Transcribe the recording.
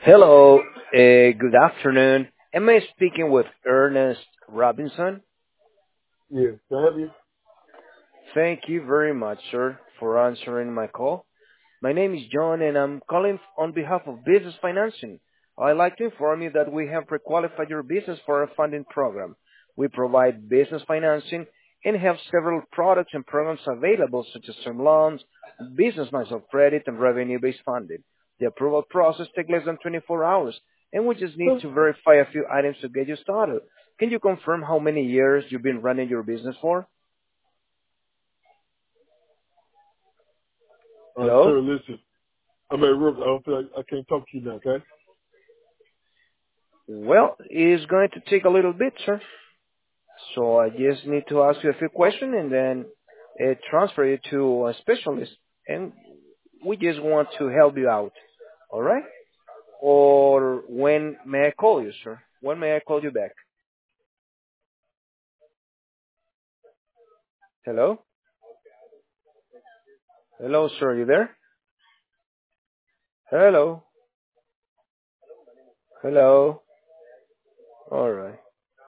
Hello, good afternoon. Am I speaking with Ernest Robinson? Yeah, can I have you? Thank you very much, sir, for answering my call. My name is John, and I'm calling on behalf of Business Financing. I'd like to inform you that we have pre-qualified your business for a funding program. We provide business financing and have several products and programs available, such as term loans, business lines of credit, and revenue-based funding. The approval process takes less than 24 hours, and we just need Huh? to verify a few items to get you started. Can you confirm how many years you've been running your business for? Hello? Sir, listen. I'm at work. I don't feel like I can't talk to you now, okay? Well, it's going to take a little bit, sir. So I just need to ask you a few questions and then transfer you to a specialist. And we just want to help you out. All right? Or when may I call you, sir? When may I call you back? Hello? Hello, sir. You there? Hello? Hello? All right.